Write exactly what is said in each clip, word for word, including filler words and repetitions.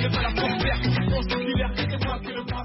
jamais pas la prospère. On se libère, c'est moi qui le passe.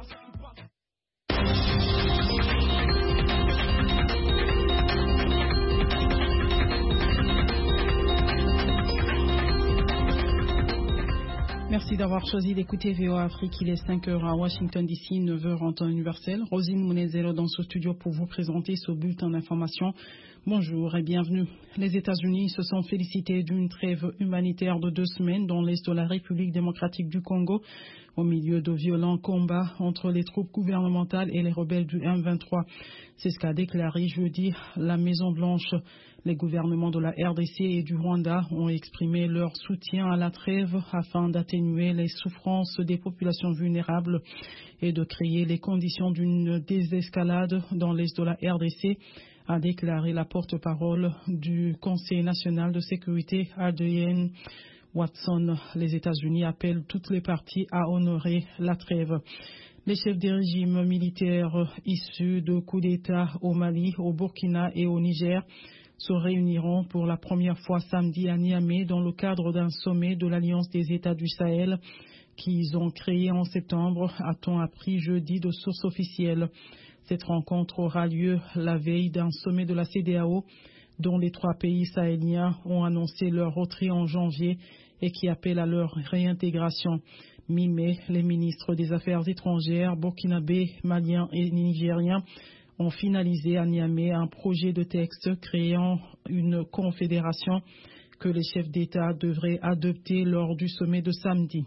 Merci d'avoir choisi d'écouter V O A Afrique. Il est cinq heures à Washington D C, neuf heures en temps universel. Rosine Mounezero dans ce studio pour vous présenter ce bulletin d'information. Bonjour et bienvenue. Les États-Unis se sont félicités d'une trêve humanitaire de deux semaines dans l'est de la République démocratique du Congo, au milieu de violents combats entre les troupes gouvernementales et les rebelles du M vingt-trois. C'est ce qu'a déclaré jeudi la Maison-Blanche. Les gouvernements de la R D C et du Rwanda ont exprimé leur soutien à la trêve afin d'atténuer les souffrances des populations vulnérables et de créer les conditions d'une désescalade dans l'est de la R D C, a déclaré la porte-parole du Conseil national de sécurité, Adrienne Watson. Les États-Unis appellent toutes les parties à honorer la trêve. Les chefs des régimes militaires issus de coups d'État au Mali, au Burkina et au Niger se réuniront pour la première fois samedi à Niamey dans le cadre d'un sommet de l'Alliance des États du Sahel qu'ils ont créé en septembre, a-t-on appris jeudi de sources officielles. Cette rencontre aura lieu la veille d'un sommet de la C E D E A O dont les trois pays sahéliens ont annoncé leur retrait en janvier et qui appelle à leur réintégration. Mi-mai, les ministres des Affaires étrangères burkinabés, maliens et nigériens ont finalisé à Niamey un projet de texte créant une confédération que les chefs d'État devraient adopter lors du sommet de samedi.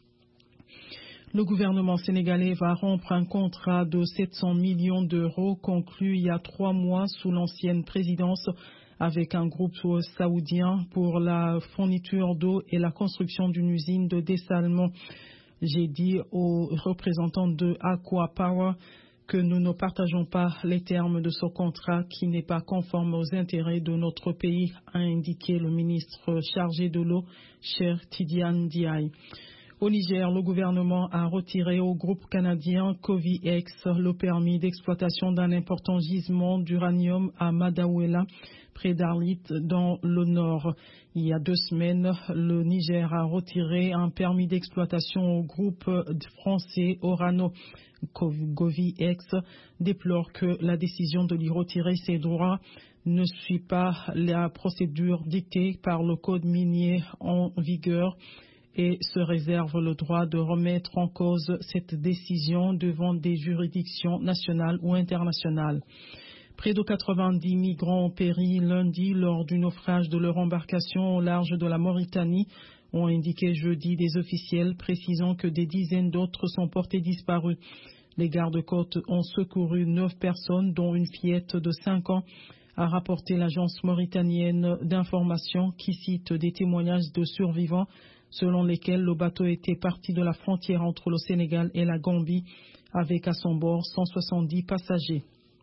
Le gouvernement sénégalais va rompre un contrat de sept cents millions d'euros conclu il y a trois mois sous l'ancienne présidence avec un groupe saoudien pour la fourniture d'eau et la construction d'une usine de dessalement. J'ai dit aux représentants de Aqua Power que nous ne partageons pas les termes de ce contrat qui n'est pas conforme aux intérêts de notre pays, a indiqué le ministre chargé de l'eau, Cheikh Tidiane Diaye. Au Niger, le gouvernement a retiré au groupe canadien Coviex le permis d'exploitation d'un important gisement d'uranium à Madaouela, près d'Arlit, dans le nord. Il y a deux semaines, le Niger a retiré un permis d'exploitation au groupe français Orano. Coviex déplore que la décision de lui retirer ses droits ne suit pas la procédure dictée par le code minier en vigueur et se réserve le droit de remettre en cause cette décision devant des juridictions nationales ou internationales. Près de quatre-vingt-dix migrants ont péri lundi lors du naufrage de leur embarcation au large de la Mauritanie, ont indiqué jeudi des officiels précisant que des dizaines d'autres sont portés disparus. Les gardes-côtes ont secouru neuf personnes, dont une fillette de cinq ans, a rapporté l'agence mauritanienne d'information qui cite des témoignages de survivants selon lesquels le bateau était parti de la frontière entre le Sénégal et la Gambie avec à son bord cent soixante-dix passagers.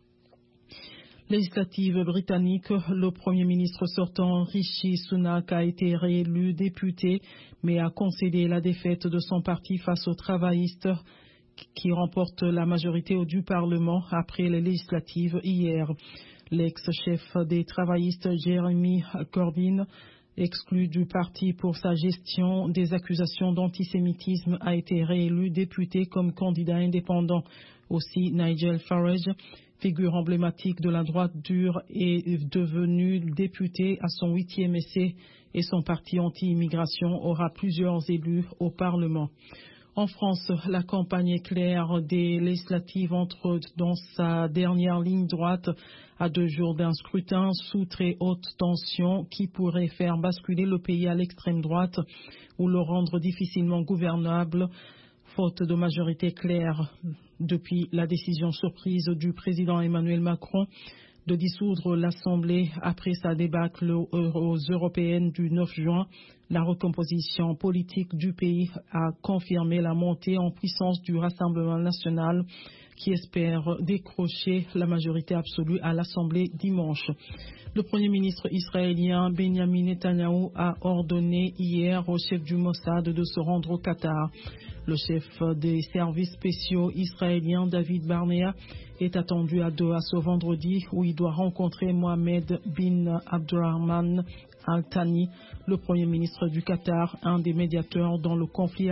Législative britannique, le Premier ministre sortant Rishi Sunak a été réélu député mais a concédé la défaite de son parti face aux travaillistes qui remportent la majorité du Parlement après les législatives hier. L'ex-chef des travaillistes Jeremy Corbyn, exclu du parti pour sa gestion des accusations d'antisémitisme, a été réélu député comme candidat indépendant. Aussi, Nigel Farage, figure emblématique de la droite dure, est devenu député à son huitième essai et son parti anti-immigration aura plusieurs élus au Parlement. En France, la campagne éclair des législatives entre dans sa dernière ligne droite à deux jours d'un scrutin sous très haute tension qui pourrait faire basculer le pays à l'extrême droite ou le rendre difficilement gouvernable, faute de majorité claire. Depuis la décision surprise du président Emmanuel Macron de dissoudre l'Assemblée après sa débâcle aux européennes du neuf juin, la recomposition politique du pays a confirmé la montée en puissance du Rassemblement national qui espère décrocher la majorité absolue à l'Assemblée dimanche. Le Premier ministre israélien Benjamin Netanyahou a ordonné hier au chef du Mossad de se rendre au Qatar. Le chef des services spéciaux israéliens David Barnea est attendu à Doha ce vendredi où il doit rencontrer Mohamed bin Abdulrahman Al Thani, le Premier ministre du Qatar, un des médiateurs dans le conflit